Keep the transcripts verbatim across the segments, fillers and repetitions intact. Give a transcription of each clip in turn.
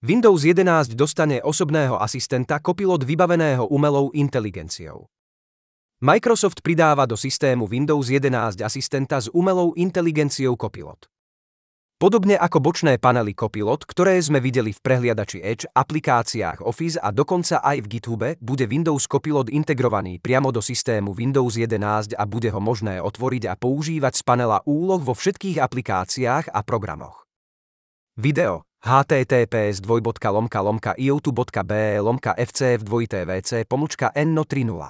Windows jedenásť dostane osobného asistenta Copilot vybaveného umelou inteligenciou. Microsoft pridáva do systému Windows jedenásť asistenta s umelou inteligenciou Copilot. Podobne ako bočné panely Copilot, ktoré sme videli v prehliadači Edge, aplikáciách Office a dokonca aj v GitHube, bude Windows Copilot integrovaný priamo do systému Windows jedenásť a bude ho možné otvoriť a používať z panela úloh vo všetkých aplikáciách a programoch. Video https dvojbodka lomka lomka iotu.be lomka fcf dvojtvc pomočka n tri nula.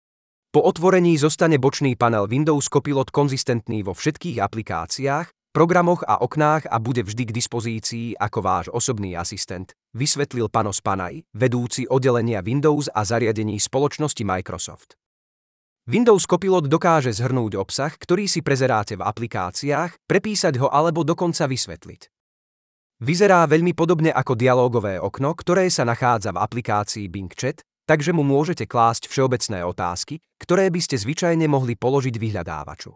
Po otvorení zostane bočný panel Windows Copilot konzistentný vo všetkých aplikáciách, programoch a oknách a bude vždy k dispozícii ako váš osobný asistent, vysvetlil Panos Panay, vedúci oddelenia Windows a zariadení spoločnosti Microsoft. Windows Copilot dokáže zhrnúť obsah, ktorý si prezeráte v aplikáciách, prepísať ho alebo dokonca vysvetliť. Vyzerá veľmi podobne ako dialógové okno, ktoré sa nachádza v aplikácii Bing Chat, takže mu môžete klásť všeobecné otázky, ktoré by ste zvyčajne mohli položiť vyhľadávaču.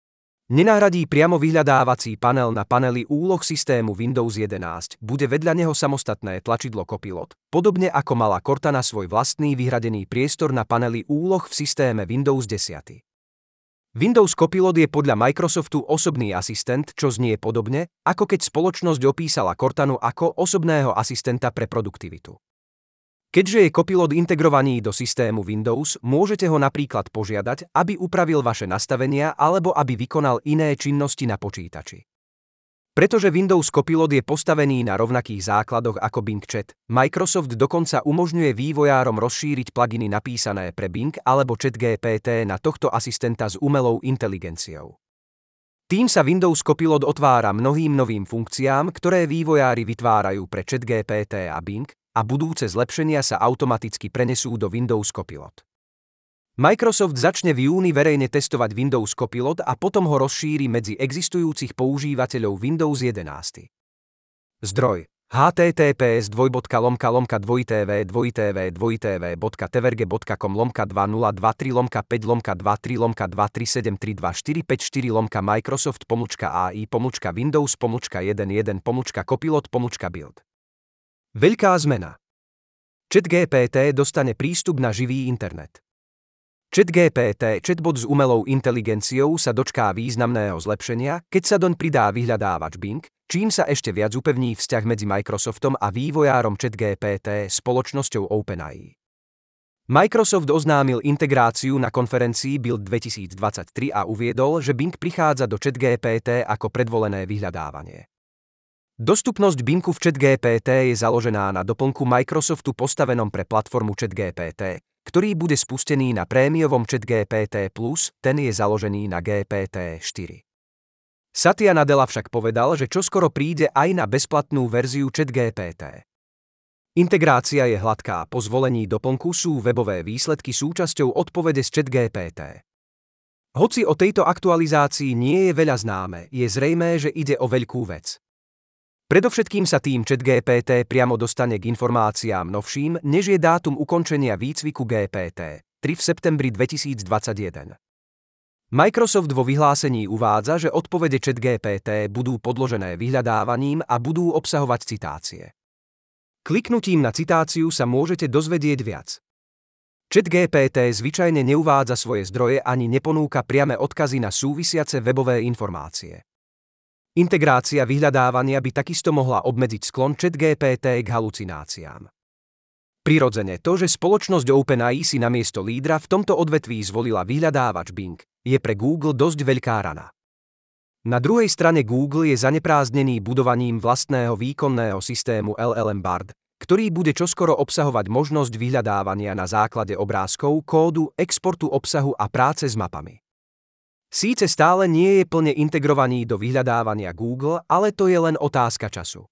Nenahradí priamo vyhľadávací panel na paneli úloh systému Windows jedenásť, bude vedľa neho samostatné tlačidlo Copilot, podobne ako mala Cortana svoj vlastný vyhradený priestor na paneli úloh v systéme Windows desať. Windows Copilot je podľa Microsoftu osobný asistent, čo znie podobne, ako keď spoločnosť opísala Cortanu ako osobného asistenta pre produktivitu. Keďže je Copilot integrovaný do systému Windows, môžete ho napríklad požiadať, aby upravil vaše nastavenia alebo aby vykonal iné činnosti na počítači. Pretože Windows Copilot je postavený na rovnakých základoch ako Bing Chat, Microsoft dokonca umožňuje vývojárom rozšíriť pluginy napísané pre Bing alebo ChatGPT na tohto asistenta s umelou inteligenciou. Tým sa Windows Copilot otvára mnohým novým funkciám, ktoré vývojári vytvárajú pre ChatGPT a Bing, a budúce zlepšenia sa automaticky prenesú do Windows Copilot. Microsoft začne v júni verejne testovať Windows Copilot a potom ho rozšíri medzi existujúcich používateľov Windows jedenásť. Zdroj https dvojbodka lomka lomka dvojtv dvojtv dvojtv bodka tverge bodka com lomka dva nula dva tri lomka päť lomka dva tri lomka dva tri sedem tri dva štyri päť štyri lomka Microsoft pomočka AI pomočka Windows pomočka jeden jeden pomočka Copilot pomočka build. Veľká zmena. ChatGPT dostane prístup na živý internet. ChatGPT, chatbot s umelou inteligenciou, sa dočká významného zlepšenia, keď sa doň pridá vyhľadávač Bing, čím sa ešte viac upevní vzťah medzi Microsoftom a vývojárom ChatGPT spoločnosťou OpenAI. Microsoft oznámil integráciu na konferencii Build dvetisícdvadsaťtri a uviedol, že Bing prichádza do ChatGPT ako predvolené vyhľadávanie. Dostupnosť Bingu v ChatGPT je založená na doplnku Microsoftu postavenom pre platformu ChatGPT, ktorý bude spustený na prémiovom ChatGPT plus, ten je založený na G P T štyri. Satya Nadella však povedal, že čoskoro príde aj na bezplatnú verziu ChatGPT. Integrácia je hladká, po zvolení doplnku sú webové výsledky súčasťou odpovede z ChatGPT. Hoci o tejto aktualizácii nie je veľa známe, je zrejmé, že ide o veľkú vec. Predovšetkým sa tým ChatGPT priamo dostane k informáciám novším, než je dátum ukončenia výcviku G P T tri v septembri dvetisícdvadsaťjeden. Microsoft vo vyhlásení uvádza, že odpovede ChatGPT budú podložené vyhľadávaním a budú obsahovať citácie. Kliknutím na citáciu sa môžete dozvedieť viac. ChatGPT zvyčajne neuvádza svoje zdroje ani neponúka priame odkazy na súvisiace webové informácie. Integrácia vyhľadávania by takisto mohla obmedziť sklon ChatGPT k halucináciám. Prirodzene to, že spoločnosť OpenAI si namiesto lídra v tomto odvetví zvolila vyhľadávač Bing, je pre Google dosť veľká rana. Na druhej strane Google je zaneprázdnený budovaním vlastného výkonného systému L L M Bard, ktorý bude čoskoro obsahovať možnosť vyhľadávania na základe obrázkov, kódu, exportu obsahu a práce s mapami. Síce stále nie je plne integrovaný do vyhľadávania Google, ale to je len otázka času.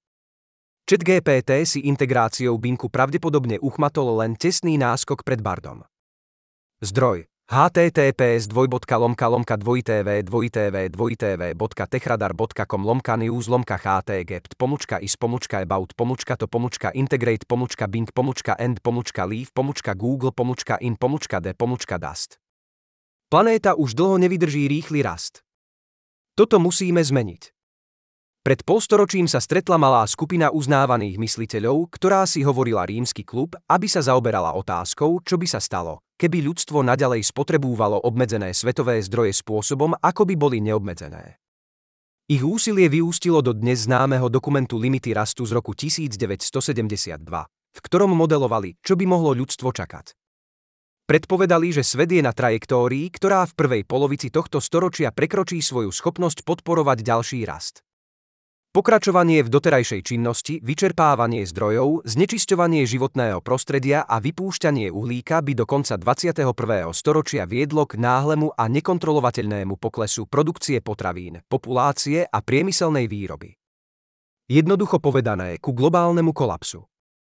ChatGPT si integráciou Bingu pravdepodobne uchmatol len tesný náskok pred Bardom. Zdroj https dvojbodka lomka lomka dvojtv dvojtv dvojtv bodka techradar bodka com lomka news lomka htgept pomočka is pomočka about pomočka to pomočka integrate pomočka Bing pomočka end pomočka leave pomočka Google pomočka in pomočka d pomočka dust. Planéta už dlho nevydrží rýchly rast. Toto musíme zmeniť. Pred polstoročím sa stretla malá skupina uznávaných mysliteľov, ktorá si hovorila Rímsky klub, aby sa zaoberala otázkou, čo by sa stalo, keby ľudstvo naďalej spotrebúvalo obmedzené svetové zdroje spôsobom, ako by boli neobmedzené. Ich úsilie vyústilo do dnes známeho dokumentu Limity rastu z roku devätnásťstosedemdesiatdva, v ktorom modelovali, čo by mohlo ľudstvo čakať. Predpovedali, že svet je na trajektórii, ktorá v prvej polovici tohto storočia prekročí svoju schopnosť podporovať ďalší rast. Pokračovanie v doterajšej činnosti, vyčerpávanie zdrojov, znečisťovanie životného prostredia a vypúšťanie uhlíka by do konca dvadsiateho prvého storočia viedlo k náhlemu a nekontrolovateľnému poklesu produkcie potravín, populácie a priemyselnej výroby. Jednoducho povedané, ku globálnemu kolapsu.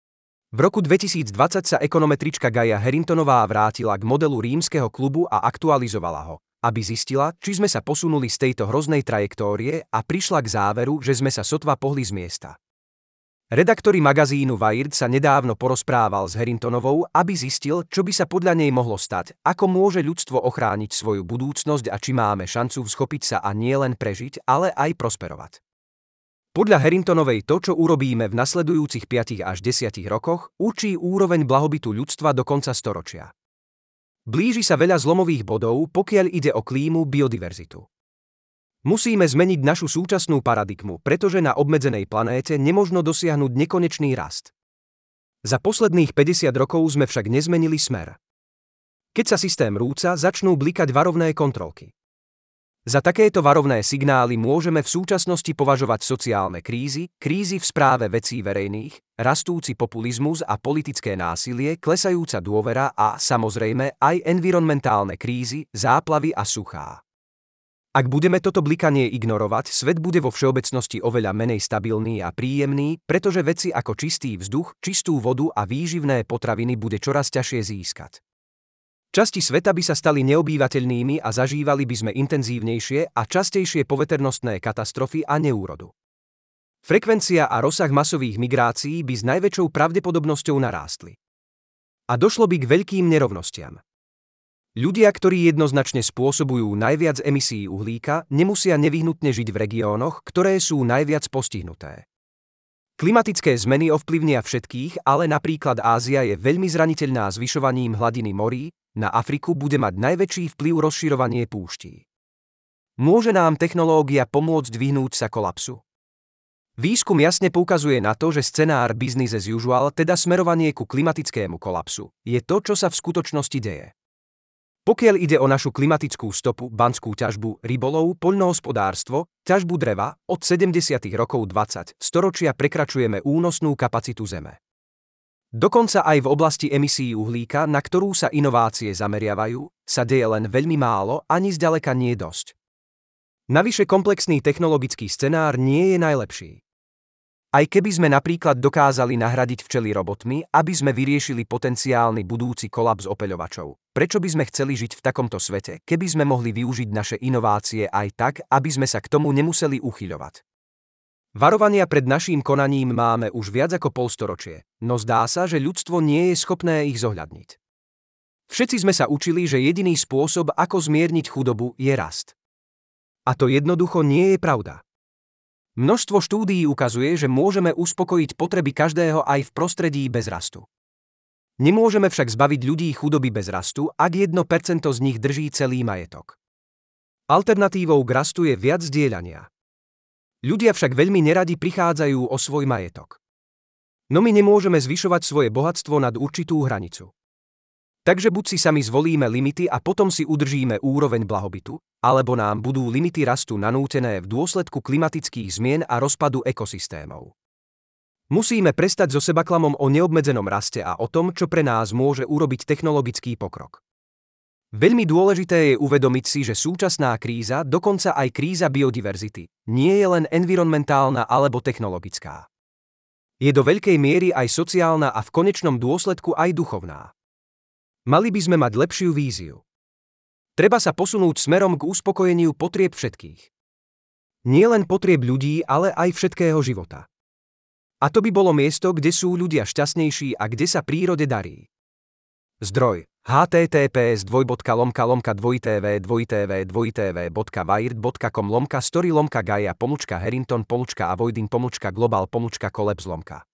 V roku dvetisícdvadsať sa ekonometrička Gaia Harringtonová vrátila k modelu Rímskeho klubu a aktualizovala ho, aby zistila, či sme sa posunuli z tejto hroznej trajektórie a prišla k záveru, že sme sa sotva pohli z miesta. Redaktori magazínu Wired sa nedávno porozprával s Harringtonovou, aby zistil, čo by sa podľa nej mohlo stať, ako môže ľudstvo ochrániť svoju budúcnosť a či máme šancu vzchopiť sa a nielen prežiť, ale aj prosperovať. Podľa Harringtonovej to, čo urobíme v nasledujúcich piatich až desiatich rokoch, určí úroveň blahobytu ľudstva do konca storočia. Blíži sa veľa zlomových bodov, pokiaľ ide o klímu, biodiverzitu. Musíme zmeniť našu súčasnú paradigmu, pretože na obmedzenej planéte nemožno dosiahnuť nekonečný rast. Za posledných päťdesiat rokov sme však nezmenili smer. Keď sa systém rúca, začnú blikať varovné kontrolky. Za takéto varovné signály môžeme v súčasnosti považovať sociálne krízy, krízy v správe vecí verejných, rastúci populizmus a politické násilie, klesajúca dôvera a, samozrejme, aj environmentálne krízy, záplavy a suchá. Ak budeme toto blikanie ignorovať, svet bude vo všeobecnosti oveľa menej stabilný a príjemný, pretože veci ako čistý vzduch, čistú vodu a výživné potraviny bude čoraz ťažšie získať. Časti sveta by sa stali neobývateľnými a zažívali by sme intenzívnejšie a častejšie poveternostné katastrofy a neúrodu. Frekvencia a rozsah masových migrácií by s najväčšou pravdepodobnosťou narástli. A došlo by k veľkým nerovnostiam. Ľudia, ktorí jednoznačne spôsobujú najviac emisí uhlíka, nemusia nevyhnutne žiť v regiónoch, ktoré sú najviac postihnuté. Klimatické zmeny ovplyvnia všetkých, ale napríklad Ázia je veľmi zraniteľná zvyšovaním hladiny morí, na Afriku bude mať najväčší vplyv rozširovanie púští. Môže nám technológia pomôcť vyhnúť sa kolapsu? Výskum jasne poukazuje na to, že scenár business as usual, teda smerovanie ku klimatickému kolapsu, je to, čo sa v skutočnosti deje. Pokiaľ ide o našu klimatickú stopu, banskú ťažbu, rybolov, poľnohospodárstvo, ťažbu dreva, od sedemdesiatych rokov dvadsiateho storočia prekračujeme únosnú kapacitu Zeme. Dokonca aj v oblasti emisí uhlíka, na ktorú sa inovácie zameriavajú, sa deje len veľmi málo, ani zďaleka nie dosť. Navyše komplexný technologický scenár nie je najlepší. Aj keby sme napríklad dokázali nahradiť včely robotmi, aby sme vyriešili potenciálny budúci kolaps opeľovačov, prečo by sme chceli žiť v takomto svete, keby sme mohli využiť naše inovácie aj tak, aby sme sa k tomu nemuseli uchyľovať? Varovania pred naším konaním máme už viac ako polstoročie, no zdá sa, že ľudstvo nie je schopné ich zohľadniť. Všetci sme sa učili, že jediný spôsob, ako zmierniť chudobu, je rast. A to jednoducho nie je pravda. Množstvo štúdií ukazuje, že môžeme uspokojiť potreby každého aj v prostredí bez rastu. Nemôžeme však zbaviť ľudí chudoby bez rastu, ak jedno percento z nich drží celý majetok. Alternatívou k rastu je viac zdieľania. Ľudia však veľmi neradi prichádzajú o svoj majetok. No my nemôžeme zvyšovať svoje bohatstvo nad určitú hranicu. Takže buď si sami zvolíme limity a potom si udržíme úroveň blahobytu, alebo nám budú limity rastu nanútené v dôsledku klimatických zmien a rozpadu ekosystémov. Musíme prestať so sebaklamom o neobmedzenom raste a o tom, čo pre nás môže urobiť technologický pokrok. Veľmi dôležité je uvedomiť si, že súčasná kríza, dokonca aj kríza biodiverzity, nie je len environmentálna alebo technologická. Je do veľkej miery aj sociálna a v konečnom dôsledku aj duchovná. Mali by sme mať lepšiu víziu. Treba sa posunúť smerom k uspokojeniu potrieb všetkých. Nie len potrieb ľudí, ale aj všetkého života. A to by bolo miesto, kde sú ľudia šťastnejší a kde sa prírode darí. Zdroj: https dvojbodka lomka lomka dvojtv dvojtv dvojtv bodka wired bodka com lomka story lomka gaia pomlčka Harrington pomlčka avoiding pomlčka global pomlčka collapse lomka